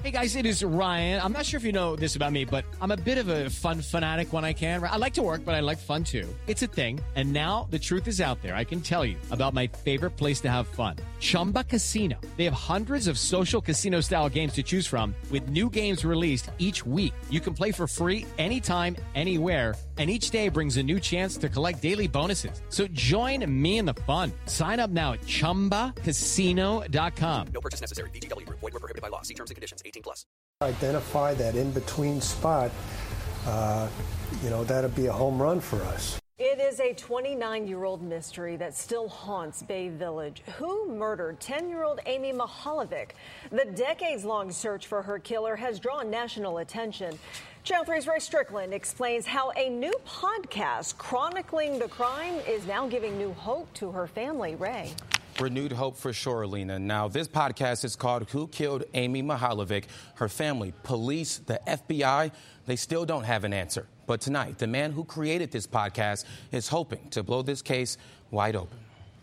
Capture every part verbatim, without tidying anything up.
Hey guys, it is Ryan. I'm not sure if you know this about me, but I'm a bit of a fun fanatic when I can. I like to work, but I like fun too. It's a thing. And now the truth is out there. I can tell you about my favorite place to have fun. Chumba Casino. They have hundreds of social casino style games to choose from with new games released each week. You can play for free anytime, anywhere. And each day brings a new chance to collect daily bonuses. So join me in the fun. Sign up now at chumba casino dot com. No purchase necessary. V G W Group. Void where prohibited by law. See terms and conditions. eighteen plus. Identify that in-between spot. Uh, you know, that'd be a home run for us. It is a twenty-nine-year-old mystery that still haunts Bay Village. Who murdered ten-year-old Amy Mihaljevic? The decades-long search for her killer has drawn national attention. Channel three's Ray Strickland explains how a new podcast chronicling the crime is now giving new hope to her family. Ray. Renewed hope for sure, Alina. Now, this podcast is called Who Killed Amy Mihaljevic? Her family, police, the F B I, they still don't have an answer. But tonight, the man who created this podcast is hoping to blow this case wide open.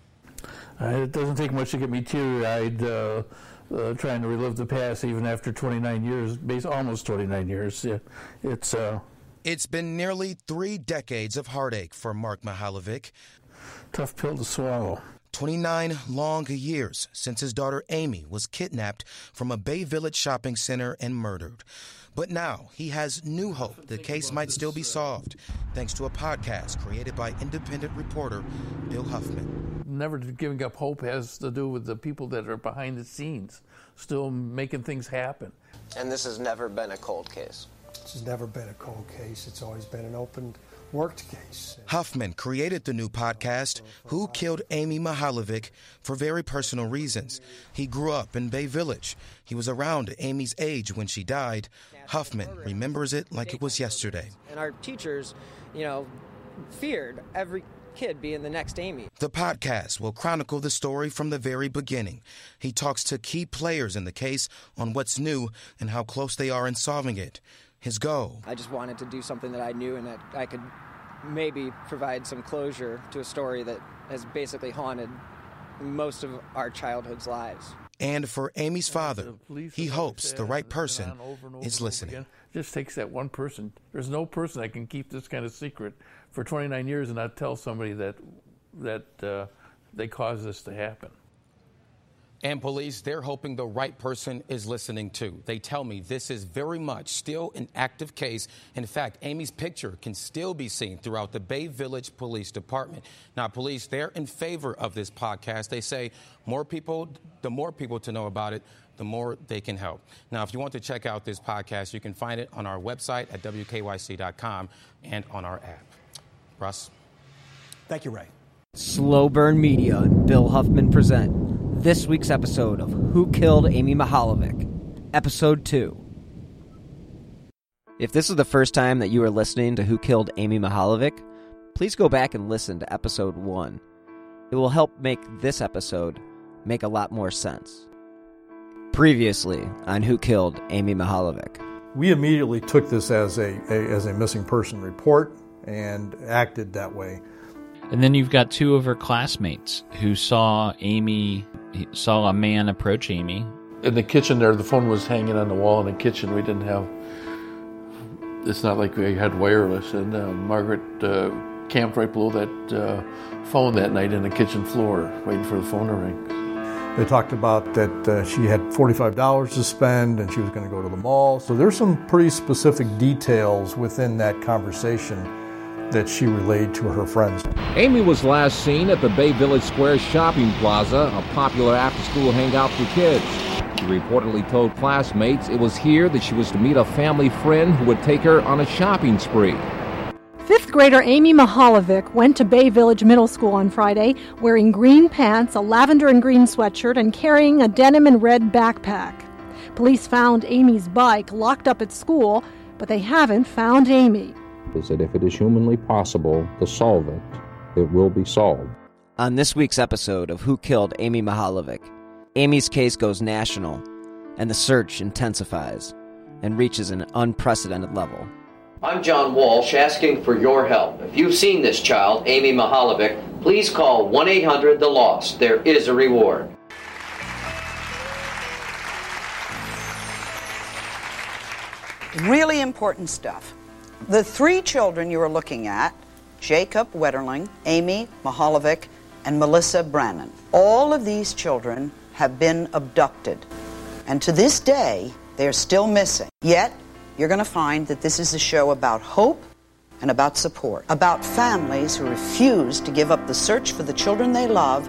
Uh, it doesn't take much to get me teary-eyed uh, uh, trying to relive the past, even after twenty-nine years, based almost twenty-nine years. Yeah, it's uh, It's been nearly three decades of heartache for Mark Mihaljevic. Tough pill to swallow. twenty-nine long years since his daughter Amy was kidnapped from a Bay Village shopping center and murdered. But now he has new hope the case might still be solved, thanks to a podcast created by independent reporter Bill Huffman. Never giving up hope has to do with the people that are behind the scenes, still making things happen. And this has never been a cold case? This has never been a cold case. It's always been an open, worked case. Huffman created the new podcast, Who Killed Amy Mihaljevic, for very personal reasons. He grew up in Bay Village. He was around Amy's age when she died. Huffman remembers it like it was yesterday. And our teachers, you know, feared every kid being the next Amy. The podcast will chronicle the story from the very beginning. He talks to key players in the case on what's new and how close they are in solving it. His goal. I just wanted to do something that I knew and that I could maybe provide some closure to a story that has basically haunted most of our childhood's lives. And for Amy's father, he hopes the right person is listening. It just takes that one person. There's no person that can keep this kind of secret for twenty-nine years and not tell somebody that that uh, they caused this to happen. And police, they're hoping the right person is listening too. They tell me this is very much still an active case. In fact, Amy's picture can still be seen throughout the Bay Village Police Department. Now, police, they're in favor of this podcast. They say more people, the more people to know about it, the more they can help. Now, if you want to check out this podcast, you can find it on our website at W K Y C dot com and on our app. Russ? Thank you, Ray. Slow Burn Media and Bill Huffman present this week's episode of Who Killed Amy Mihaljevic, Episode two. If this is the first time that you are listening to Who Killed Amy Mihaljevic, please go back and listen to Episode one. It will help make this episode make a lot more sense. Previously on Who Killed Amy Mihaljevic. We immediately took this as a, a as a missing person report and acted that way. And then you've got two of her classmates who saw Amy, saw a man approach Amy. In the kitchen there, the phone was hanging on the wall in the kitchen. We didn't have, it's not like we had wireless. And uh, Margaret uh, camped right below that uh, phone that night in the kitchen floor, waiting for the phone to ring. They talked about that uh, she had forty-five dollars to spend and she was going to go to the mall. So there's some pretty specific details within that conversation that she relayed to her friends. Amy was last seen at the Bay Village Square Shopping Plaza, a popular after-school hangout for kids. She reportedly told classmates it was here that she was to meet a family friend who would take her on a shopping spree. Fifth grader Amy Mihaljevic went to Bay Village Middle School on Friday wearing green pants, a lavender and green sweatshirt, and carrying a denim and red backpack. Police found Amy's bike locked up at school, but they haven't found Amy. Is that if it is humanly possible to solve it, it will be solved. On this week's episode of Who Killed Amy Mihaljevic, Amy's case goes national, and the search intensifies and reaches an unprecedented level. I'm John Walsh, asking for your help. If you've seen this child, Amy Mihaljevic, please call one eight hundred the lost. There is a reward. Really important stuff. The three children you are looking at, Jacob Wetterling, Amy Mihaljevic, and Melissa Brannon, all of these children have been abducted. And to this day, they are still missing. Yet, you're going to find that this is a show about hope and about support, about families who refuse to give up the search for the children they love,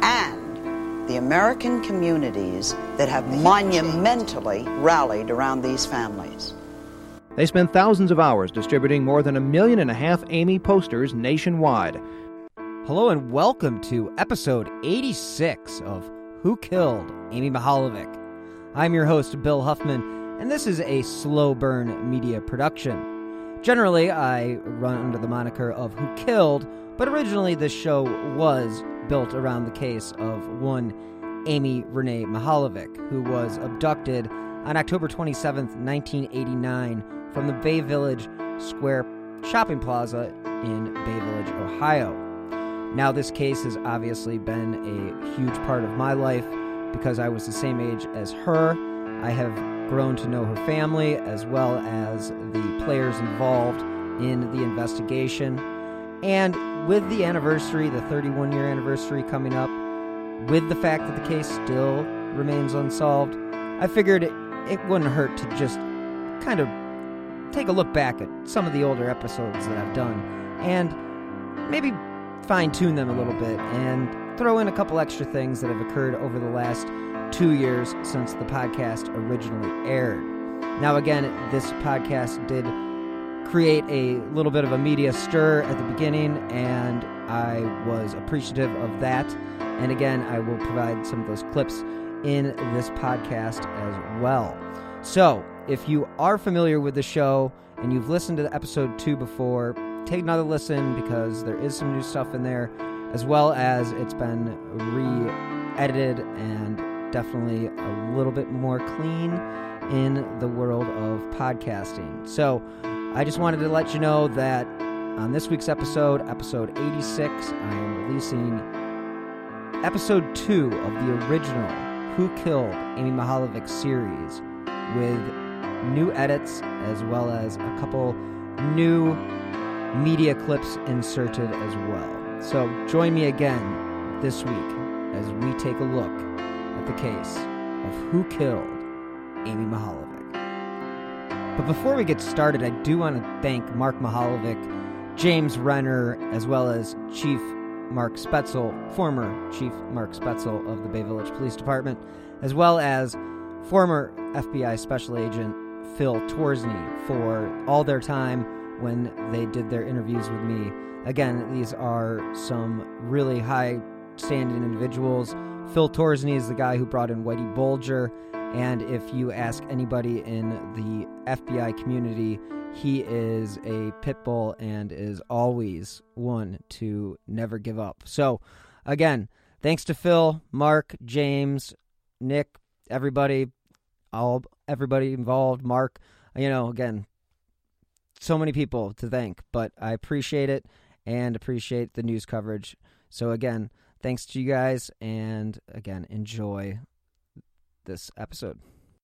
and the American communities that have monumentally rallied around these families. They spent thousands of hours distributing more than a million and a half Amy posters nationwide. Hello and welcome to episode eighty-six of Who Killed Amy Mihaljevic? I'm your host, Bill Huffman, and this is a slow burn media production. Generally, I run under the moniker of Who Killed, but originally this show was built around the case of one Amy Renee Mihaljevic, who was abducted on October twenty-seventh, nineteen eighty-nine, from the Bay Village Square shopping plaza in Bay Village, Ohio. Now, this case has obviously been a huge part of my life because I was the same age as her. I have grown to know her family as well as the players involved in the investigation. And with the anniversary, the thirty-one year anniversary coming up, with the fact that the case still remains unsolved, I figured it, it wouldn't hurt to just kind of take a look back at some of the older episodes that I've done and maybe fine-tune them a little bit and throw in a couple extra things that have occurred over the last two years since the podcast originally aired. Now, again, this podcast did create a little bit of a media stir at the beginning, and I was appreciative of that. And again, I will provide some of those clips in this podcast as well. So, if you are familiar with the show and you've listened to episode two before, take another listen because there is some new stuff in there, as well as it's been re-edited and definitely a little bit more clean in the world of podcasting. So, I just wanted to let you know that on this week's episode, episode eighty-six, I am releasing episode two of the original Who Killed Amy Mihaljevic series with new edits as well as a couple new media clips inserted as well. So join me again this week as we take a look at the case of Who Killed Amy Mihaljevic. But before we get started, I do want to thank Mark Mihaljevic, James Renner, as well as Chief Mark Spetzel, former Chief Mark Spetzel of the Bay Village Police Department, as well as former F B I Special Agent Phil Torsney for all their time when they did their interviews with me. Again, these are some really high-standing individuals. Phil Torsney is the guy who brought in Whitey Bulger, and if you ask anybody in the F B I community, he is a pit bull and is always one to never give up. So, again, thanks to Phil, Mark, James, Nick, everybody, all everybody involved, Mark. You know, again, so many people to thank, but I appreciate it and appreciate the news coverage. So, again, thanks to you guys, and again, enjoy this episode.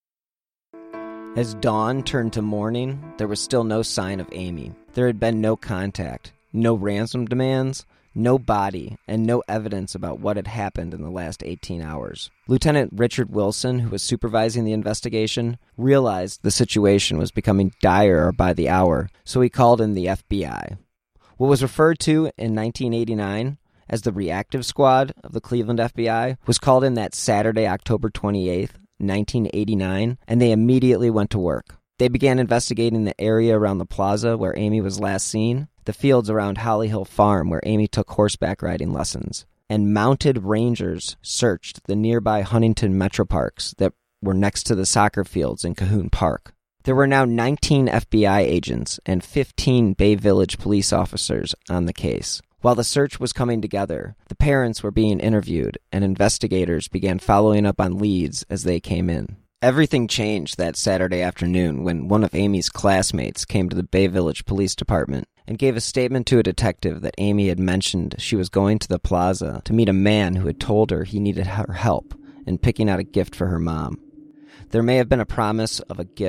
As dawn turned to morning, there was still no sign of Amy. There had been no contact, no ransom demands, no body, and no evidence about what had happened in the last eighteen hours. Lieutenant Richard Wilson, who was supervising the investigation, realized the situation was becoming dire by the hour, so he called in the F B I. What was referred to in nineteen eighty-nine as the reactive squad of the Cleveland F B I was called in that Saturday, October twenty-eighth, nineteen eighty-nine, and they immediately went to work. They began investigating the area around the plaza where Amy was last seen, the fields around Holly Hill Farm where Amy took horseback riding lessons, and mounted rangers searched the nearby Huntington Metro Parks that were next to the soccer fields in Cahoon Park. There were now nineteen F B I agents and fifteen Bay Village police officers on the case. While the search was coming together, the parents were being interviewed, and investigators began following up on leads as they came in. Everything changed that Saturday afternoon when one of Amy's classmates came to the Bay Village Police Department and gave a statement to a detective that Amy had mentioned she was going to the plaza to meet a man who had told her he needed her help in picking out a gift for her mom. There may have been a promise of a gift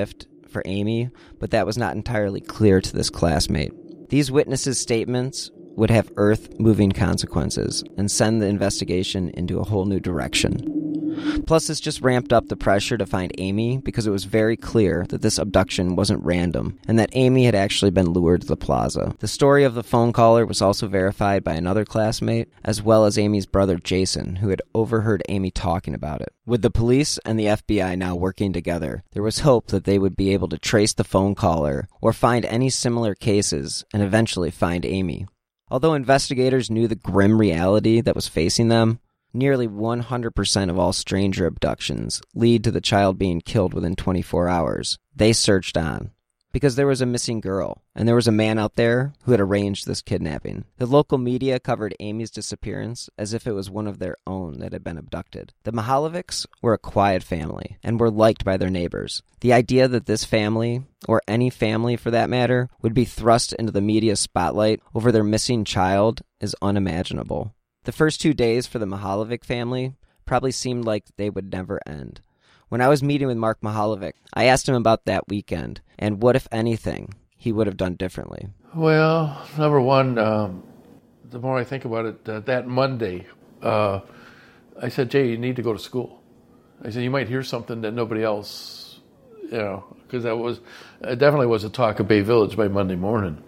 for Amy, but that was not entirely clear to this classmate. These witnesses' statements would have earth-moving consequences and send the investigation into a whole new direction. Plus, this just ramped up the pressure to find Amy because it was very clear that this abduction wasn't random and that Amy had actually been lured to the plaza. The story of the phone caller was also verified by another classmate, as well as Amy's brother Jason, who had overheard Amy talking about it. With the police and the F B I now working together, there was hope that they would be able to trace the phone caller or find any similar cases and eventually find Amy. Although investigators knew the grim reality that was facing them, nearly one hundred percent of all stranger abductions lead to the child being killed within twenty-four hours. They searched on, because there was a missing girl, and there was a man out there who had arranged this kidnapping. The local media covered Amy's disappearance as if it was one of their own that had been abducted. The Mahalovics were a quiet family, and were liked by their neighbors. The idea that this family, or any family for that matter, would be thrust into the media spotlight over their missing child is unimaginable. The first two days for the Mahalovic family probably seemed like they would never end. When I was meeting with Mark Mahalovic, I asked him about that weekend and what, if anything, he would have done differently. Well, number one, um, the more I think about it, uh, that Monday, uh, I said, Jay, you need to go to school. I said, you might hear something that nobody else, you know, because that was, it definitely was a talk of Bay Village by Monday morning.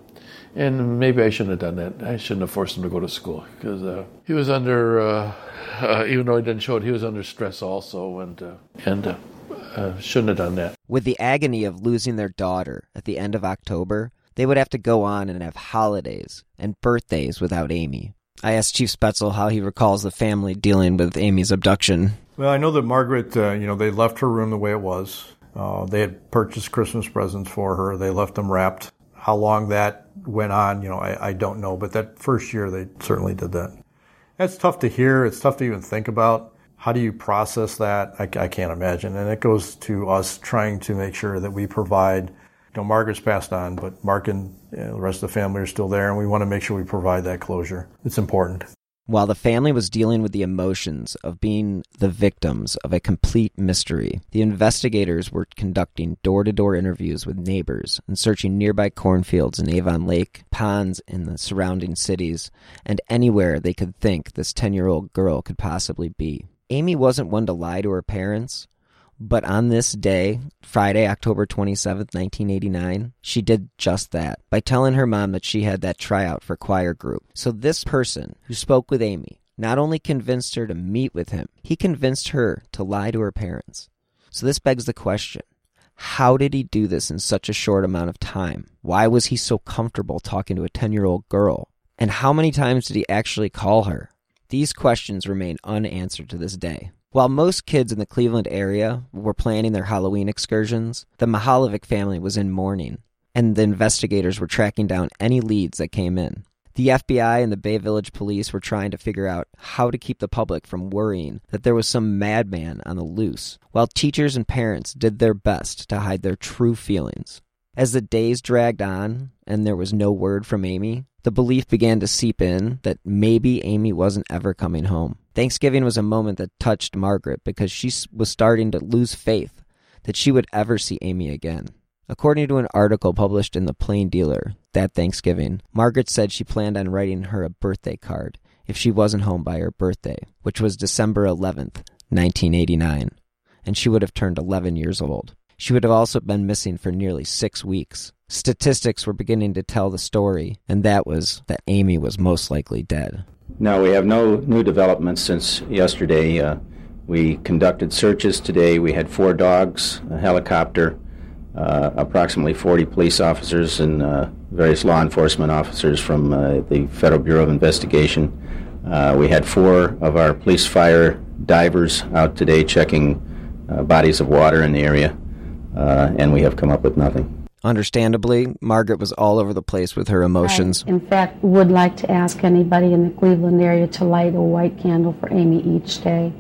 And maybe I shouldn't have done that. I shouldn't have forced him to go to school because uh, he was under, uh, uh, even though he didn't show it, he was under stress also, and uh, and uh, uh, shouldn't have done that. With the agony of losing their daughter at the end of October, they would have to go on and have holidays and birthdays without Amy. I asked Chief Spetzel how he recalls the family dealing with Amy's abduction. Well, I know that Margaret, uh, you know, they left her room the way it was. Uh, they had purchased Christmas presents for her. They left them wrapped. How long that went on, you know, I, I don't know. But that first year, they certainly did that. That's tough to hear. It's tough to even think about. How do you process that? I, I can't imagine. And it goes to us trying to make sure that we provide, you know, Margaret's passed on, but Mark and you know, the rest of the family are still there, and we want to make sure we provide that closure. It's important. While the family was dealing with the emotions of being the victims of a complete mystery, the investigators were conducting door-to-door interviews with neighbors and searching nearby cornfields in Avon Lake, ponds in the surrounding cities, and anywhere they could think this ten-year-old girl could possibly be. Amy wasn't one to lie to her parents, but on this day, Friday, October twenty-seventh, nineteen eighty-nine, she did just that by telling her mom that she had that tryout for choir group. So this person who spoke with Amy not only convinced her to meet with him, he convinced her to lie to her parents. So this begs the question, how did he do this in such a short amount of time? Why was he so comfortable talking to a ten-year-old girl? And how many times did he actually call her? These questions remain unanswered to this day. While most kids in the Cleveland area were planning their Halloween excursions, the Mahalovic family was in mourning, and the investigators were tracking down any leads that came in. The F B I and the Bay Village Police were trying to figure out how to keep the public from worrying that there was some madman on the loose, while teachers and parents did their best to hide their true feelings. As the days dragged on and there was no word from Amy, the belief began to seep in that maybe Amy wasn't ever coming home. Thanksgiving was a moment that touched Margaret because she was starting to lose faith that she would ever see Amy again. According to an article published in the Plain Dealer that Thanksgiving, Margaret said she planned on writing her a birthday card if she wasn't home by her birthday, which was December eleventh, nineteen eighty-nine, and she would have turned eleven years old. She would have also been missing for nearly six weeks. Statistics were beginning to tell the story, and that was that Amy was most likely dead. No, we have no new developments since yesterday. Uh, we conducted searches today. We had four dogs, a helicopter, uh, approximately forty police officers, and uh, various law enforcement officers from uh, the Federal Bureau of Investigation. Uh, we had four of our police fire divers out today checking uh, bodies of water in the area, uh, and we have come up with nothing. Understandably, Margaret was all over the place with her emotions. I, in fact, would like to ask anybody in the Cleveland area to light a white candle for Amy each day.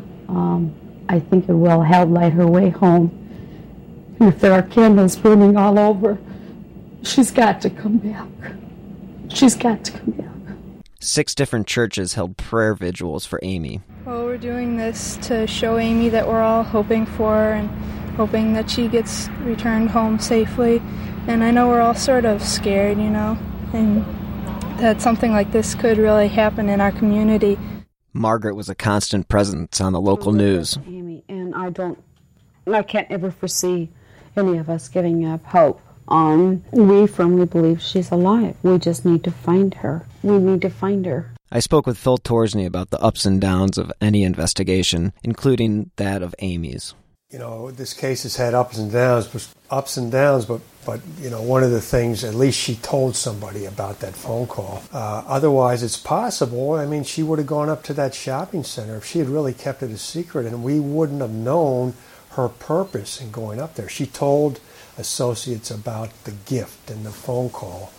Um, I think it will help light her way home. And if there are candles burning all over, she's got to come back. She's got to come back. Six different churches held prayer vigils for Amy. Well, we're doing this to show Amy that we're all hoping for, and hoping that she gets returned home safely. And I know we're all sort of scared, you know, and that something like this could really happen in our community. Margaret was a constant presence on the local news. Amy, and I don't, I can't ever foresee any of us giving up hope. Um, we firmly believe she's alive. We just need to find her. We need to find her. I spoke with Phil Torsney about the ups and downs of any investigation, including that of Amy's. You know, this case has had ups and downs, but ups and downs, but, but you know, one of the things, at least she told somebody about that phone call. Uh, otherwise, it's possible, I mean, she would have gone up to that shopping center if she had really kept it a secret, and we wouldn't have known her purpose in going up there. She told associates about the gift and the phone call.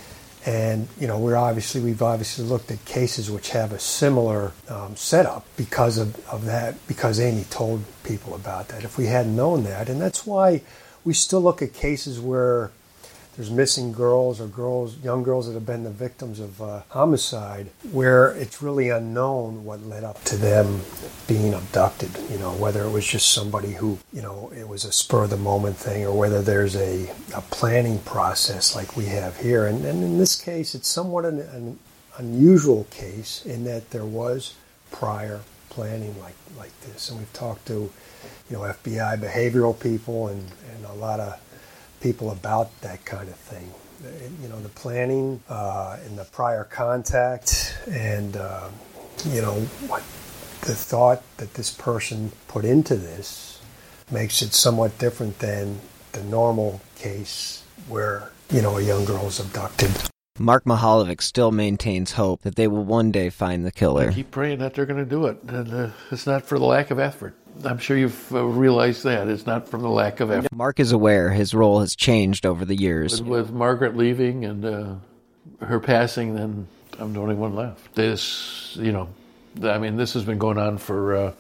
And, you know, we're obviously, we've obviously looked at cases which have a similar um, setup because of, of that, because Amy told people about that. If we hadn't known that, and that's why we still look at cases where there's missing girls or girls, young girls that have been the victims of uh, homicide, where it's really unknown what led up to them being abducted, you know, whether it was just somebody who, you know, it was a spur-of-the-moment thing, or whether there's a, a planning process like we have here. And, and in this case, it's somewhat an, an unusual case in that there was prior planning like, like this. And we've talked to, you know, F B I behavioral people and, and a lot of people about that kind of thing. You know, the planning uh, and the prior contact and, uh, you know, what the thought that this person put into this makes it somewhat different than the normal case where, you know, a young girl is abducted. Mark Mahalovic still maintains hope that they will one day find the killer. I keep praying that they're going to do it. And uh, it's not for the lack of effort. I'm sure you've uh, realized that. It's not from the lack of effort. Mark is aware his role has changed over the years. With, with Margaret leaving and uh, her passing, then I'm the only one left. This, you know, I mean, this has been going on for, uh,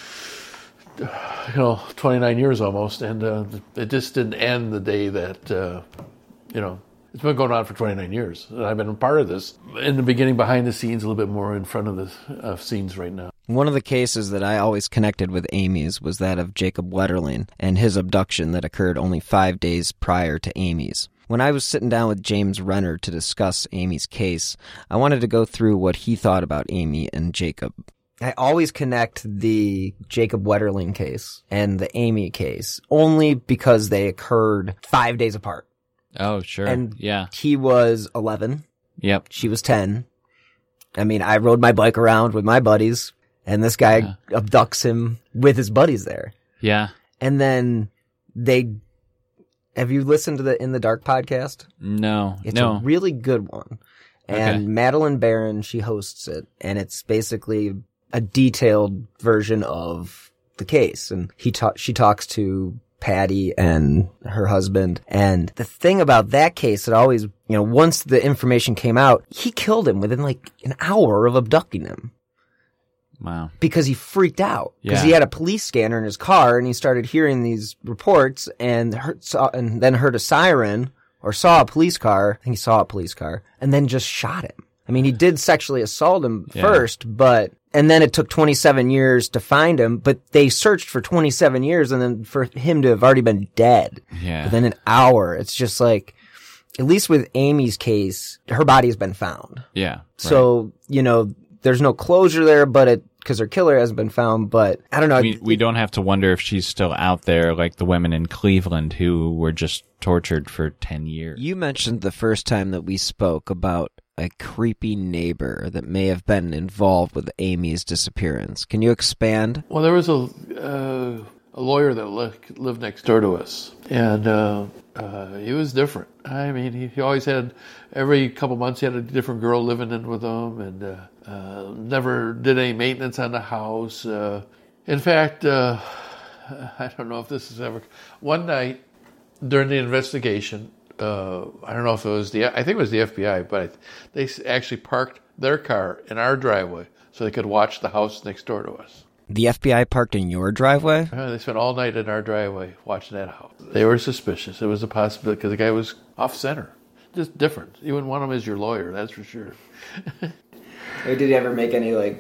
you know, twenty-nine years almost, and uh, it just didn't end the day that, uh, you know, it's been going on for twenty-nine years. And I've been a part of this. In the beginning, behind the scenes, a little bit more in front of the uh, scenes right now. One of the cases that I always connected with Amy's was that of Jacob Wetterling and his abduction that occurred only five days prior to Amy's. When I was sitting down with James Renner to discuss Amy's case, I wanted to go through what he thought about Amy and Jacob. I always connect the Jacob Wetterling case and the Amy case only because they occurred five days apart. Oh, sure. And yeah. He was eleven. Yep. She was ten. I mean, I rode my bike around with my buddies, and this guy yeah. abducts him with his buddies there. Yeah. And then they... Have you listened to the In the Dark podcast? No. It's no. a really good one. And okay. Madeline Barron, she hosts it, and it's basically a detailed version of the case. And he ta- she talks to Patty and her husband. And the thing about that case that always, you know, once the information came out, he killed him within like an hour of abducting him. Wow. Because he freaked out. Because yeah. he had a police scanner in his car and he started hearing these reports and heard, saw, and then heard a siren or saw a police car. I think he saw a police car and then just shot him. I mean, he did sexually assault him yeah. first, but, and then it took twenty-seven years to find him, but they searched for twenty-seven years and then for him to have already been dead. Yeah. Within an hour. It's just like, at least with Amy's case, her body has been found. Yeah. Right. So, you know, there's no closure there, but it, because her killer hasn't been found, but I don't know. We, we don't have to wonder if she's still out there like the women in Cleveland who were just tortured for ten years. You mentioned the first time that we spoke about a creepy neighbor that may have been involved with Amy's disappearance. Can you expand? Well, there was a, uh, a lawyer that li- lived next door to us, and uh, uh, he was different. I mean, he, he always had, every couple months he had a different girl living in with him, and uh, uh, never did any maintenance on the house. Uh, in fact, uh, I don't know if this is ever, one night during the investigation, uh, I don't know if it was the, I think it was the F B I, but they actually parked their car in our driveway so they could watch the house next door to us. The F B I parked in your driveway? Uh, they spent all night in our driveway watching that house. They were suspicious. It was a possibility because the guy was off center. Just different. You wouldn't want him as your lawyer, that's for sure. Did he ever make any, like,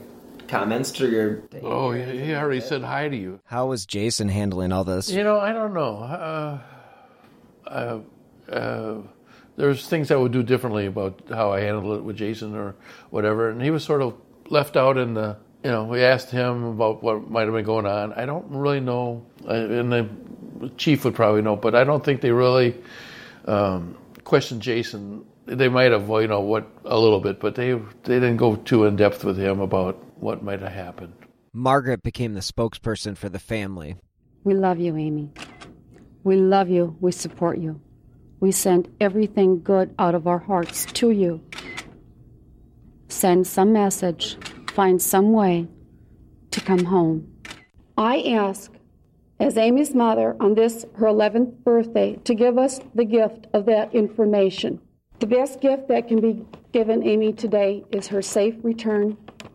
comments to your... Oh, he he already said hi to you. How was Jason handling all this? You know, I don't know. Uh, uh, uh, there's things I would do differently about how I handled it with Jason or whatever, and he was sort of left out in the, you know, we asked him about what might have been going on. I don't really know, and the chief would probably know, but I don't think they really um, questioned Jason. They might have, you know, what a little bit, but they they didn't go too in depth with him about what might have happened. Margaret became the spokesperson for the family. We love you, Amy. We love you. We support you. We send everything good out of our hearts to you. Send some message. Find some way to come home. I ask, as Amy's mother on this, her eleventh birthday, to give us the gift of that information. The best gift that can be given Amy today is her safe return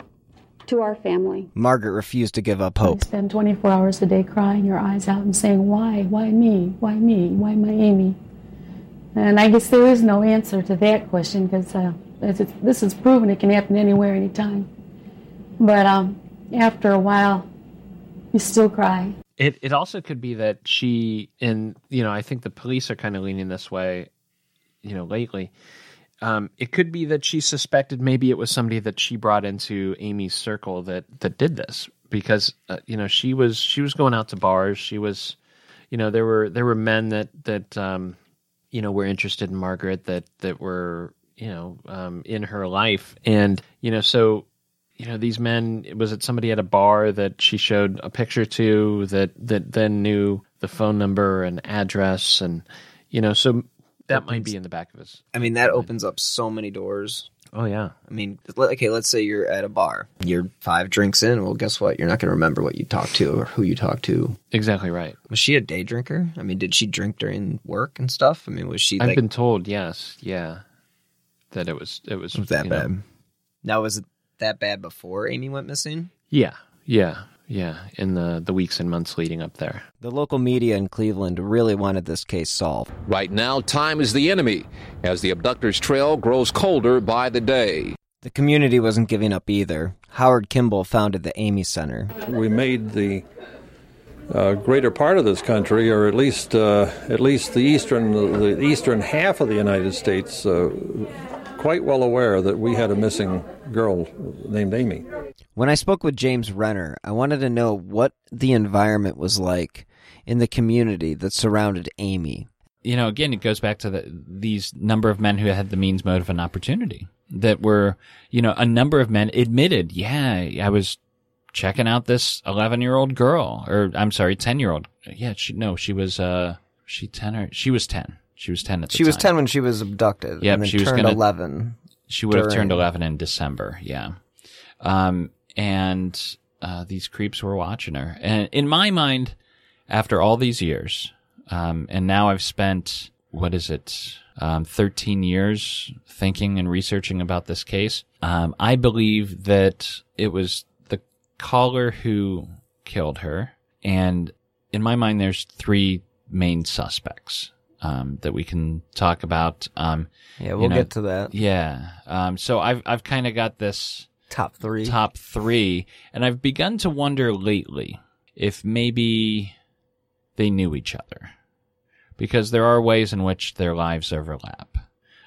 to our family. Margaret refused to give up hope. You spend twenty-four hours a day crying your eyes out and saying, why? Why me? Why me? Why my Amy? And I guess there is no answer to that question because uh, this is proven it can happen anywhere, anytime. But um, after a while, you still cry. It it also could be that she, and you know, I think the police are kind of leaning this way, you know, lately. Um, it could be that she suspected maybe it was somebody that she brought into Amy's circle that that did this because uh, you know she was she was going out to bars. She was, you know, there were there were men that that um, you know were interested in Margaret that that were you know um, in her life, and you know so. You know, these men, was it somebody at a bar that she showed a picture to that, that then knew the phone number and address and, you know, so that opens, might be in the back of his. I mean, that opens up so many doors. Oh, yeah. I mean, okay, let's say you're at a bar. You're five drinks in. Well, guess what? You're not going to remember what you talked to or who you talked to. Exactly right. Was she a day drinker? I mean, did she drink during work and stuff? I mean, was she I've like... been told, yes, yeah, that it was... It was, was that bad? Know, now, was it that bad before Amy went missing? Yeah, yeah, yeah, in the, the weeks and months leading up there. The local media in Cleveland really wanted this case solved. Right now, time is the enemy as the abductor's trail grows colder by the day. The community wasn't giving up either. Howard Kimball founded the Amy Center. We made the uh, greater part of this country, or at least uh, at least the eastern the eastern half of the United States, uh, quite well aware that we had a missing girl named Amy. When I spoke with James Renner, I wanted to know what the environment was like in the community that surrounded Amy. You know, again, it goes back to the, these number of men who had the means, motive, and opportunity that were, you know, a number of men admitted, yeah, I was checking out this eleven-year-old girl, or I'm sorry, ten-year-old. Yeah, she, no, she was, uh, she ten or, she was ten. She was ten at the she time. She was ten when she was abducted. Yep, and then she was turned gonna, eleven. She would have turned eleven in December, yeah. Um, and uh, these creeps were watching her. And in my mind, after all these years, um, and now I've spent, what is it, um, thirteen years thinking and researching about this case, um, I believe that it was the caller who killed her. And in my mind, there's three main suspects. Um, that we can talk about. Um, yeah, we'll you know, get to that. Yeah. Um, so I've I've kind of got this top three, top three, and I've begun to wonder lately if maybe they knew each other, because there are ways in which their lives overlap.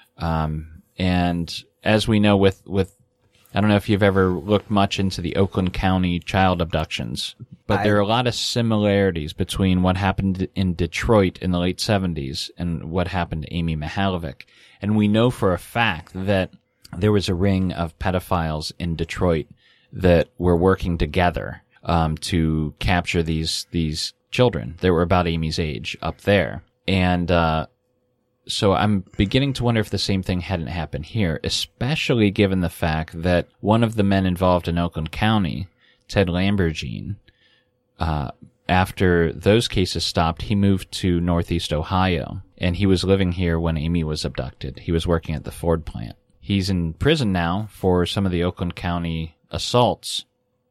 Um, and as we know, with with I don't know if you've ever looked much into the Oakland County child abductions, but I, there are a lot of similarities between what happened in Detroit in the late seventies and what happened to Amy Mihaljevic. And we know for a fact that there was a ring of pedophiles in Detroit that were working together um, to capture these these children that were about Amy's age up there. And uh So I'm beginning to wonder if the same thing hadn't happened here, especially given the fact that one of the men involved in Oakland County, Ted Lamborghini, uh, after those cases stopped, he moved to Northeast Ohio, and he was living here when Amy was abducted. He was working at the Ford plant. He's in prison now for some of the Oakland County assaults,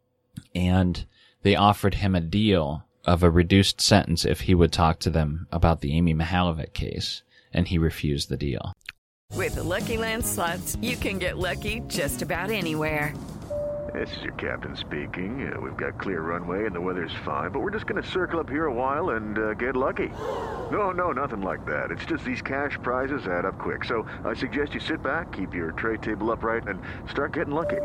and they offered him a deal of a reduced sentence if he would talk to them about the Amy Mihaljevic case. And he refused the deal. With the Lucky Land Slots, you can get lucky just about anywhere. This is your captain speaking. Uh, we've got clear runway and the weather's fine, but we're just going to circle up here a while and uh, get lucky. No, no, nothing like that. It's just these cash prizes add up quick. So I suggest you sit back, keep your tray table upright, and start getting lucky.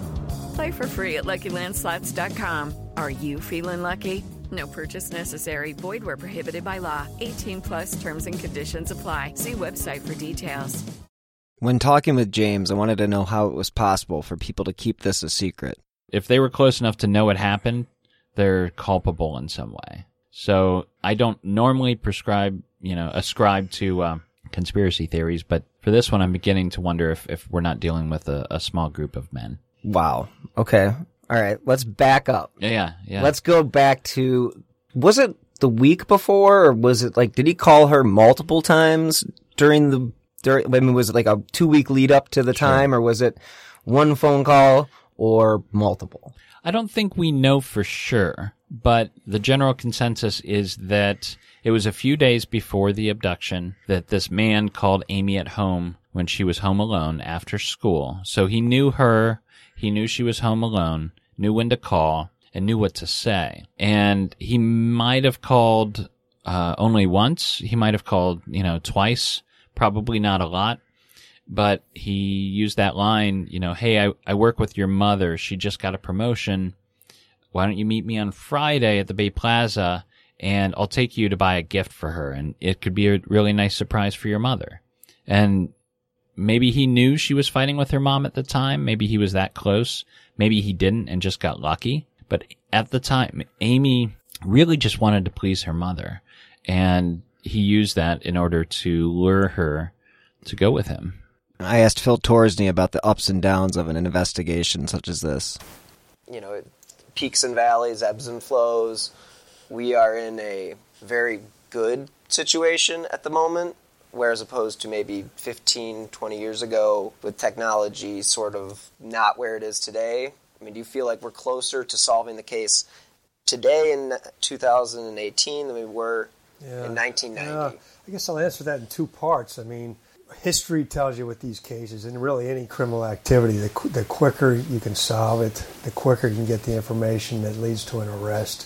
Play for free at Lucky Land Slots dot com. Are you feeling lucky? No purchase necessary. Void where prohibited by law. eighteen plus terms and conditions apply. See website for details. When talking with James, I wanted to know how it was possible for people to keep this a secret. If they were close enough to know what happened, they're culpable in some way. So I don't normally prescribe, you know, ascribe to uh, conspiracy theories, but for this one, I'm beginning to wonder if, if we're not dealing with a, a small group of men. Wow. Okay. All right. Let's back up. Yeah, yeah, yeah. Let's go back to, was it the week before, or was it like, did he call her multiple times during the, during, I mean, was it like a two week lead up to the Sure. time, or was it one phone call or multiple? I don't think we know for sure, but the general consensus is that it was a few days before the abduction that this man called Amy at home when she was home alone after school. So he knew her, he knew she was home alone, knew when to call, and knew what to say. And he might have called uh, only once. He might have called, you know, twice. Probably not a lot. But he used that line, you know, hey, I, I work with your mother. She just got a promotion. Why don't you meet me on Friday at the Bay Plaza, and I'll take you to buy a gift for her, and it could be a really nice surprise for your mother. And maybe he knew she was fighting with her mom at the time. Maybe he was that close. Maybe he didn't and just got lucky. But at the time, Amy really just wanted to please her mother, and he used that in order to lure her to go with him. I asked Phil Torsney about the ups and downs of an investigation such as this. You know, peaks and valleys, ebbs and flows. We are in a very good situation at the moment, whereas opposed to maybe fifteen, twenty years ago with technology sort of not where it is today. I mean, do you feel like we're closer to solving the case today in two thousand eighteen than we were Yeah. in nineteen ninety? Yeah. I guess I'll answer that in two parts. I mean, history tells you with these cases, and really any criminal activity, the, qu- the quicker you can solve it, the quicker you can get the information that leads to an arrest,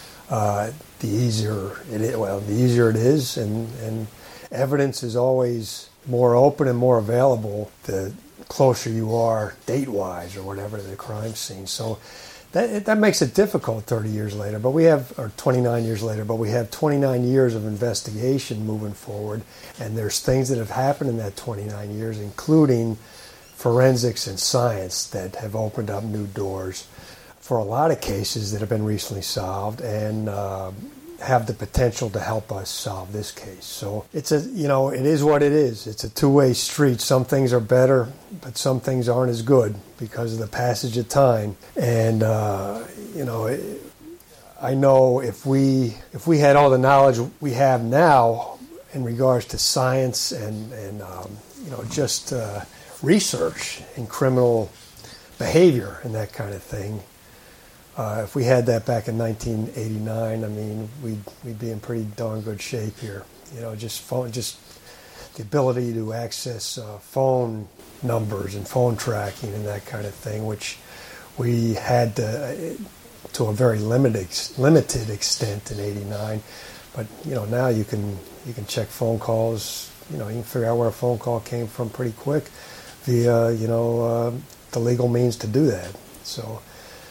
uh, the easier it is. Well, the easier it is, and, and evidence is always more open and more available the closer you are date-wise or whatever to the crime scene. So that that makes it difficult thirty years later, but we have, or twenty-nine years later, but we have twenty-nine years of investigation moving forward, and there's things that have happened in that twenty-nine years, including forensics and science, that have opened up new doors for a lot of cases that have been recently solved and uh, have the potential to help us solve this case. So it's a, you know, it is what it is. It's a two-way street. Some things are better, but some things aren't as good because of the passage of time. And, uh, you know, it, I know if we if we had all the knowledge we have now in regards to science and, and um, you know, just uh, research in criminal behavior and that kind of thing, Uh, if we had that back in nineteen eighty-nine, I mean, we'd we'd be in pretty darn good shape here. You know, just phone, just the ability to access uh, phone numbers and phone tracking and that kind of thing, which we had to, to a very limited limited extent in eighty-nine. But you know, now you can you can check phone calls. You know, you can figure out where a phone call came from pretty quick via you know uh, the legal means to do that. So.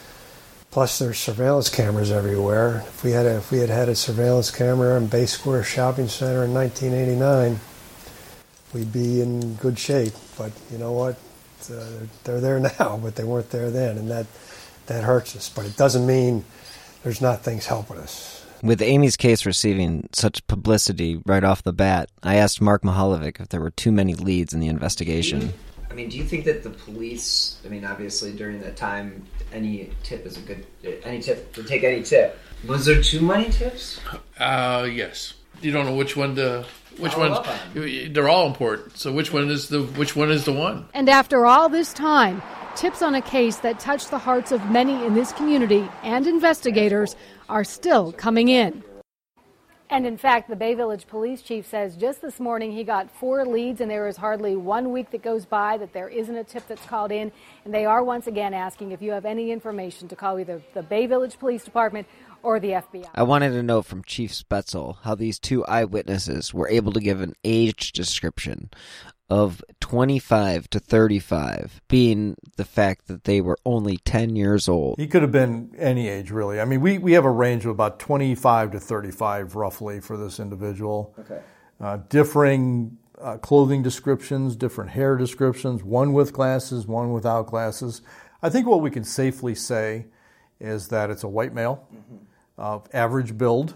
Plus, there's surveillance cameras everywhere. If we had a, if we had had a surveillance camera in Bay Square Shopping Center in nineteen eighty-nine, we'd be in good shape. But you know what? Uh, they're there now, but they weren't there then, and that that hurts us. But it doesn't mean there's not things helping us. With Amy's case receiving such publicity right off the bat, I asked Mark Mahalovic if there were too many leads in the investigation. I mean, do you think that the police, I mean, obviously during that time, any tip is a good, any tip, to take any tip. Was there too many tips? Uh, yes. You don't know which one to, which Follow one's, up on. they're all important. So which one is the, which one is the one? And after all this time, tips on a case that touched the hearts of many in this community and investigators are still coming in. And in fact, the Bay Village police chief says just this morning he got four leads, and there is hardly one week that goes by that there isn't a tip that's called in. And they are once again asking if you have any information to call either the Bay Village Police Department or the F B I. I wanted to know from Chief Spetzel how these two eyewitnesses were able to give an age description of twenty-five to thirty-five, being the fact that they were only ten years old. He could have been any age, really. I mean, we, we have a range of about twenty-five to thirty-five, roughly, for this individual. Okay. Uh, differing uh, clothing descriptions, different hair descriptions, one with glasses, one without glasses. I think what we can safely say is that it's a white male Mm-hmm. of average build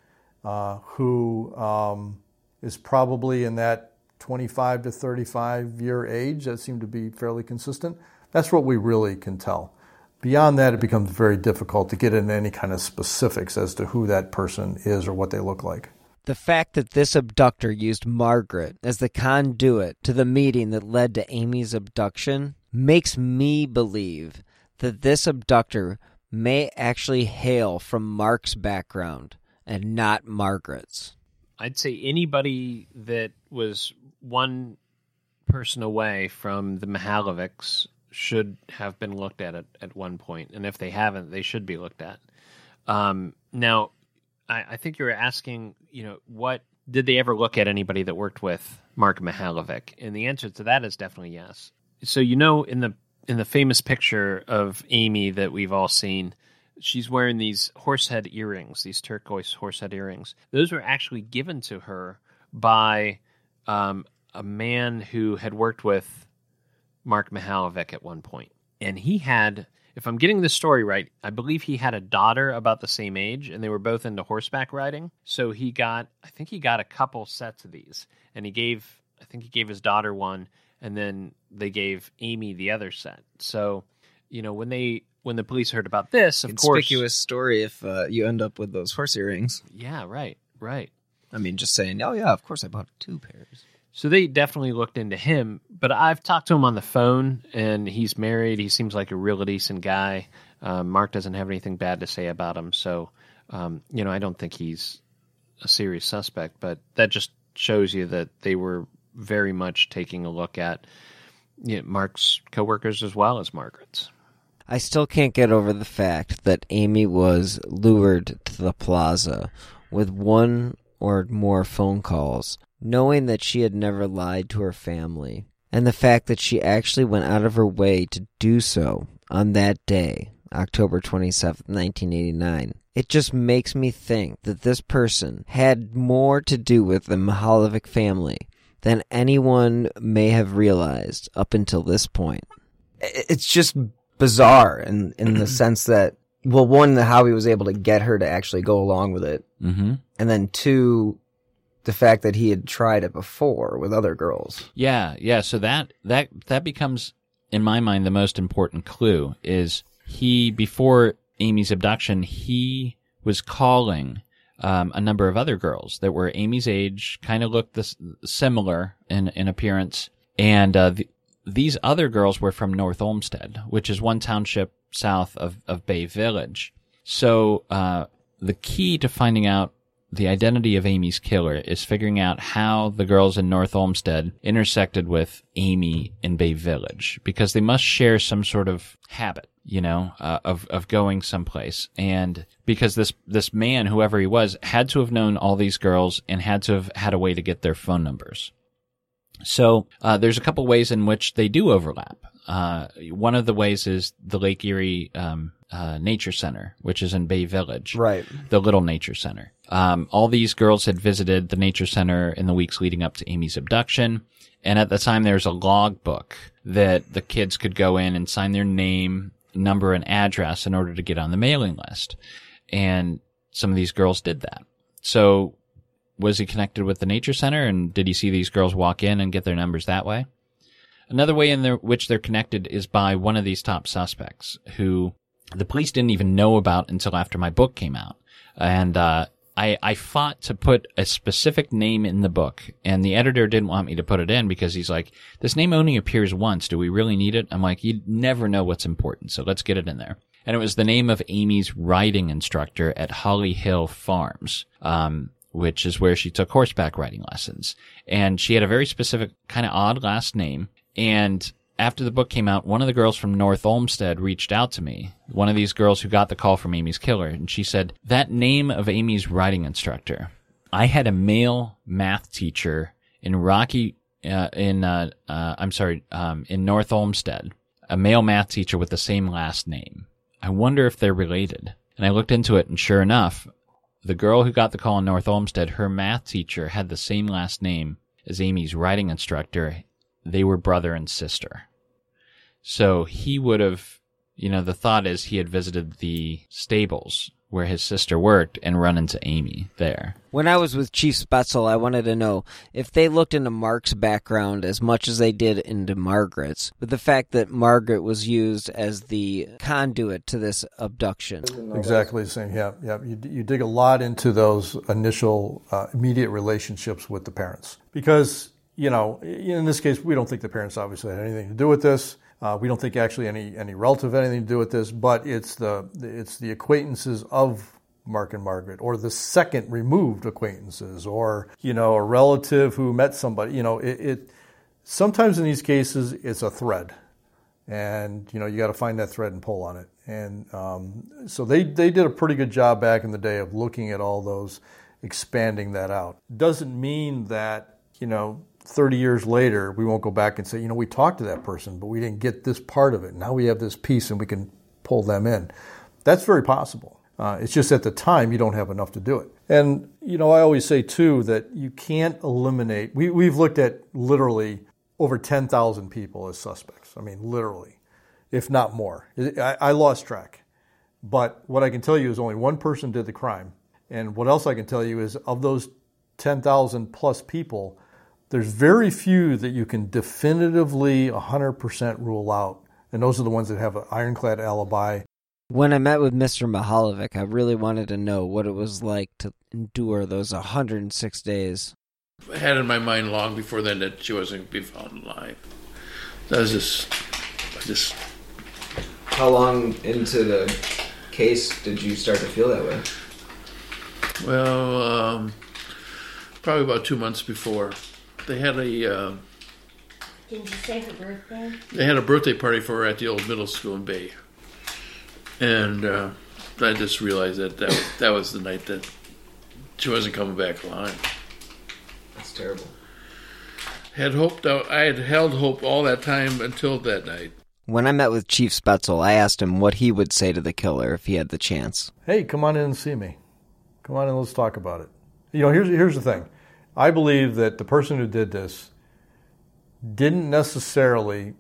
uh, who um, is probably in that twenty-five to thirty-five year age. That seemed to be fairly consistent. That's what we really can tell. Beyond that, it becomes very difficult to get into any kind of specifics as to who that person is or what they look like. The fact that this abductor used Margaret as the conduit to the meeting that led to Amy's abduction makes me believe that this abductor may actually hail from Mark's background and not Margaret's. I'd say anybody that was one person away from the Mihalovics should have been looked at at, at one point, and if they haven't, they should be looked at. Um, now, I, I think you were asking, you know, what did they ever look at anybody that worked with Mark Mihalovic? And the answer to that is definitely yes. So, you know, in the in the famous picture of Amy that we've all seen, she's wearing these horsehead earrings, these turquoise horsehead earrings. Those were actually given to her by um, a man who had worked with Mark Mihalovic at one point. And he had, if I'm getting this story right, I believe he had a daughter about the same age, and they were both into horseback riding. So he got, I think he got a couple sets of these. And he gave, I think he gave his daughter one, and then they gave Amy the other set. So, you know, when they... When the police heard about this, of Conspicuous course... Conspicuous story if uh, you end up with those horse earrings. Yeah, right, right. I mean, just saying, oh yeah, of course I bought two pairs. So they definitely looked into him, but I've talked to him on the phone, and he's married. He seems like a real decent guy. Um, Mark doesn't have anything bad to say about him, so, um, you know, I don't think he's a serious suspect, but that just shows you that they were very much taking a look at, you know, Mark's coworkers as well as Margaret's. I still can't get over the fact that Amy was lured to the plaza with one or more phone calls, knowing that she had never lied to her family, and the fact that she actually went out of her way to do so on that day, October twenty-seventh, nineteen eighty-nine. It just makes me think that this person had more to do with the Mihalovic family than anyone may have realized up until this point. It's just bizarre in, in the sense that, well, one, how he was able to get her to actually go along with it. Mm-hmm. And then two, the fact that he had tried it before with other girls. Yeah, yeah. So that, that, that becomes, in my mind, the most important clue is he, before Amy's abduction, he was calling um, a number of other girls that were Amy's age, kind of looked this, similar in, in appearance. And uh, the, these other girls were from North Olmsted, which is one township south of, of Bay Village. So uh, the key to finding out the identity of Amy's killer is figuring out how the girls in North Olmsted intersected with Amy in Bay Village, because they must share some sort of habit, you know, uh, of, of going someplace. And because this, this man, whoever he was, had to have known all these girls and had to have had a way to get their phone numbers. So uh, there's a couple ways in which they do overlap. Uh, one of the ways is the Lake Erie um, uh, Nature Center, which is in Bay Village. Right. The Little Nature Center. Um, all these girls had visited the Nature Center in the weeks leading up to Amy's abduction. And at the time, there's a log book that the kids could go in and sign their name, number, and address in order to get on the mailing list. And some of these girls did that. So was he connected with the Nature Center, and did he see these girls walk in and get their numbers that way? Another way in their, which they're connected is by one of these top suspects who the police didn't even know about until after my book came out. And uh I, I fought to put a specific name in the book, and the editor didn't want me to put it in because he's like, this name only appears once. Do we really need it? I'm like, you never know what's important, so let's get it in there. And it was the name of Amy's riding instructor at Holly Hill Farms, um, which is where she took horseback riding lessons. And she had a very specific, kind of odd last name. And after the book came out, one of the girls from North Olmsted reached out to me, one of these girls who got the call from Amy's killer, and she said, that name of Amy's riding instructor, I had a male math teacher in Rocky, uh, in, uh, uh, I'm sorry, um, in North Olmsted, a male math teacher with the same last name. I wonder if they're related. And I looked into it, and sure enough, the girl who got the call in North Olmsted, her math teacher had the same last name as Amy's riding instructor. They were brother and sister. So he would have, you know, the thought is he had visited the stables where his sister worked and run into Amy there. When I was with Chief Spetzel, I wanted to know if they looked into Mark's background as much as they did into Margaret's, with the fact that Margaret was used as the conduit to this abduction. Exactly the same, yeah. yeah. You, you dig a lot into those initial uh, immediate relationships with the parents. Because, you know, in this case, we don't think the parents obviously had anything to do with this. Uh, we don't think actually any, any relative had anything to do with this, but it's the it's the acquaintances of Mark and Margaret, or the second removed acquaintances, or, you know, a relative who met somebody. You know, it, it sometimes in these cases it's a thread, and you know you got to find that thread and pull on it. And um, so they they did a pretty good job back in the day of looking at all those, expanding that out. Doesn't mean that, you know, thirty years later, we won't go back and say, you know, we talked to that person, but we didn't get this part of it. Now we have this piece and we can pull them in. That's very possible. Uh, it's just at the time you don't have enough to do it. And, you know, I always say, too, that you can't eliminate. We, we've looked at literally over ten thousand people as suspects. I mean, literally, if not more. I, I lost track. But what I can tell you is only one person did the crime. And what else I can tell you is of those ten thousand plus people, there's very few that you can definitively one hundred percent rule out. And those are the ones that have an ironclad alibi. When I met with Mister Mahalovic, I really wanted to know what it was like to endure those one hundred six days. I had in my mind long before then that she wasn't going to be found alive. That was just, I just... How long into the case did you start to feel that way? Well, um, probably about two months before. They had a... Uh, Didn't you say her birthday? They had a birthday party for her at the old middle school in Bay. And uh, I just realized that that was, that was the night that she wasn't coming back alive. That's terrible. Had hoped out, I had held hope all that time until that night. When I met with Chief Spetzel, I asked him what he would say to the killer if he had the chance. Hey, come on in and see me. Come on in, let's talk about it. You know, here's here's the thing. I believe that the person who did this didn't necessarily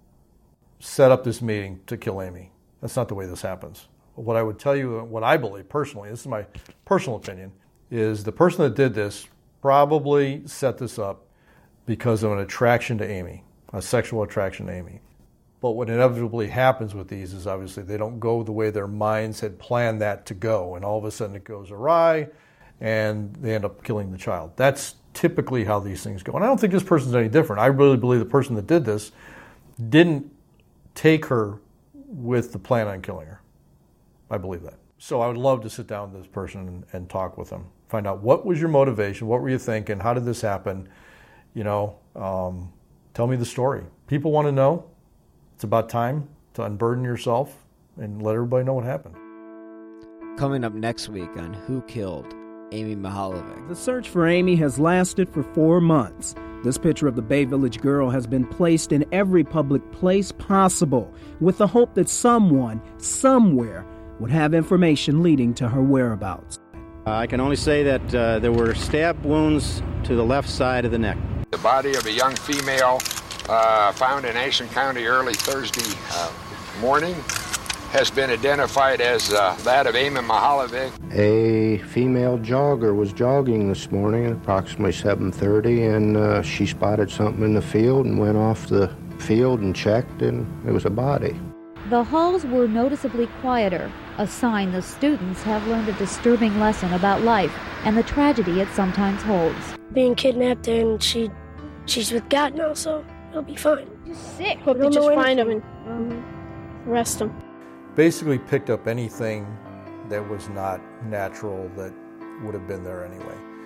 set up this meeting to kill Amy. That's not the way this happens. What I would tell you, what I believe personally, this is my personal opinion, is the person that did this probably set this up because of an attraction to Amy, a sexual attraction to Amy. But what inevitably happens with these is obviously they don't go the way their minds had planned that to go, and all of a sudden it goes awry, and they end up killing the child. That's typically how these things go. And I don't think this person's any different. I really believe the person that did this didn't take her with the plan on killing her. I believe that. So I would love to sit down with this person and, and talk with them. Find out what was your motivation, what were you thinking, how did this happen? You know, um, tell me the story. People want to know. It's about time to unburden yourself and let everybody know what happened. Coming up next week on Who Killed Amy Mahalovic. The search for Amy has lasted for four months. This picture of the Bay Village girl has been placed in every public place possible with the hope that someone, somewhere, would have information leading to her whereabouts. Uh, I can only say that uh, there were stab wounds to the left side of the neck. The body of a young female uh, found in Ashen County early Thursday uh, morning has been identified as uh, that of Amy Mahalovic. A female jogger was jogging this morning at approximately seven thirty, and uh, she spotted something in the field and went off the field and checked, and it was a body. The halls were noticeably quieter, a sign the students have learned a disturbing lesson about life and the tragedy it sometimes holds. Being kidnapped, and she, she's with God now, so it'll be fine. He's sick. Hope We you don't just know find him anything. and um, arrest him. Basically picked up anything that was not natural that would have been there anyway.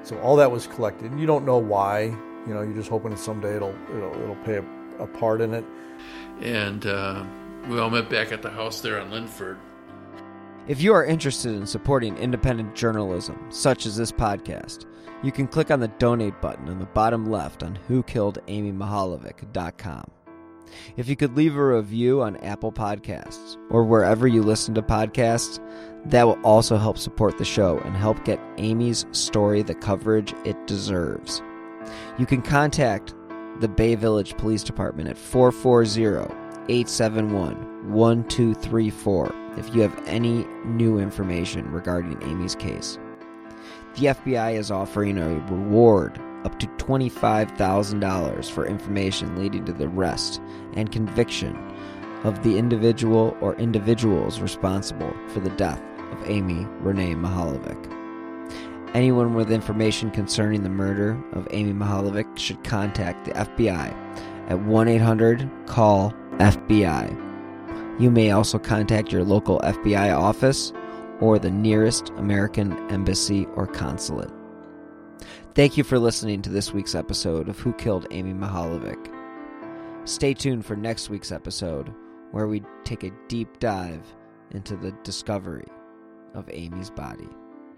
So all that was collected. You don't know why. You know, you're just hoping that someday it'll it'll, it'll play a, a part in it. And uh, we all met back at the house there on Linford. If you are interested in supporting independent journalism, such as this podcast, you can click on the donate button on the bottom left on who killed amy mihaljevic dot com. If you could leave a review on Apple Podcasts or wherever you listen to podcasts, that will also help support the show and help get Amy's story the coverage it deserves. You can contact the Bay Village Police Department at four four zero, eight seven one, one two three four if you have any new information regarding Amy's case. The F B I is offering a reward up to twenty-five thousand dollars for information leading to the arrest and conviction of the individual or individuals responsible for the death of Amy Renee Mihaljevic. Anyone with information concerning the murder of Amy Mihaljevic should contact the F B I at one eight hundred call F B I. You may also contact your local F B I office or the nearest American embassy or consulate. Thank you for listening to this week's episode of Who Killed Amy Mihaljevic. Stay tuned for next week's episode, where we take a deep dive into the discovery of Amy's body.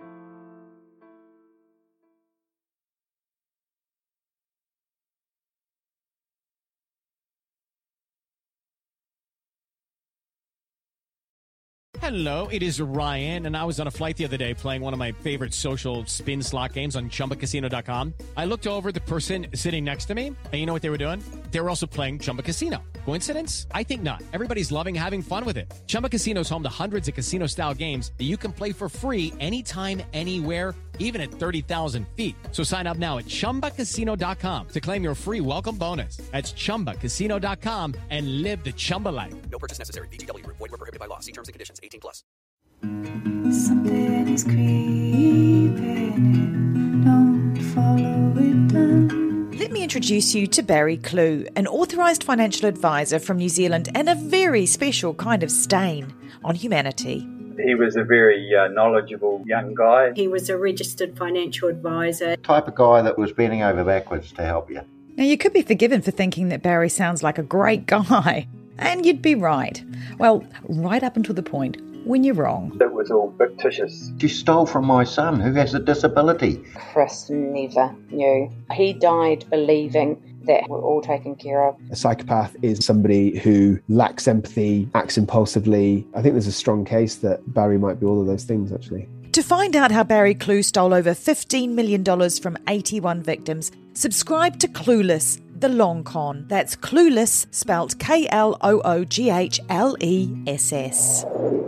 Hello, it is Ryan, and I was on a flight the other day playing one of my favorite social spin slot games on Chumba Casino dot com. I looked over at the person sitting next to me, and you know what they were doing? They were also playing Chumba Casino. Coincidence? I think not. Everybody's loving having fun with it. Chumba Casino is home to hundreds of casino-style games that you can play for free anytime, anywhere, even at thirty thousand feet. So sign up now at Chumba Casino dot com to claim your free welcome bonus. That's Chumba Casino dot com and live the Chumba life. No purchase necessary. V G W. Void where prohibited by law. See terms and conditions. eighteen plus. Something is creeping in. Don't follow it down. Let me introduce you to Barry Clew, an authorised financial advisor from New Zealand and a very special kind of stain on humanity. He was a very uh, knowledgeable young guy. He was a registered financial advisor. Type of guy that was bending over backwards to help you. Now, you could be forgiven for thinking that Barry sounds like a great guy, and you'd be right. Well, right up until the point when you're wrong. It was all fictitious. You stole from my son, who has a disability. Chris never knew. He died believing that we're all taken care of. A psychopath is somebody who lacks empathy, acts impulsively. I think there's a strong case that Barry might be all of those things, actually. To find out how Barry Clew stole over fifteen million dollars from eighty-one victims, subscribe to Clueless, the long con. That's Clueless, spelt K L O O G H L E S S.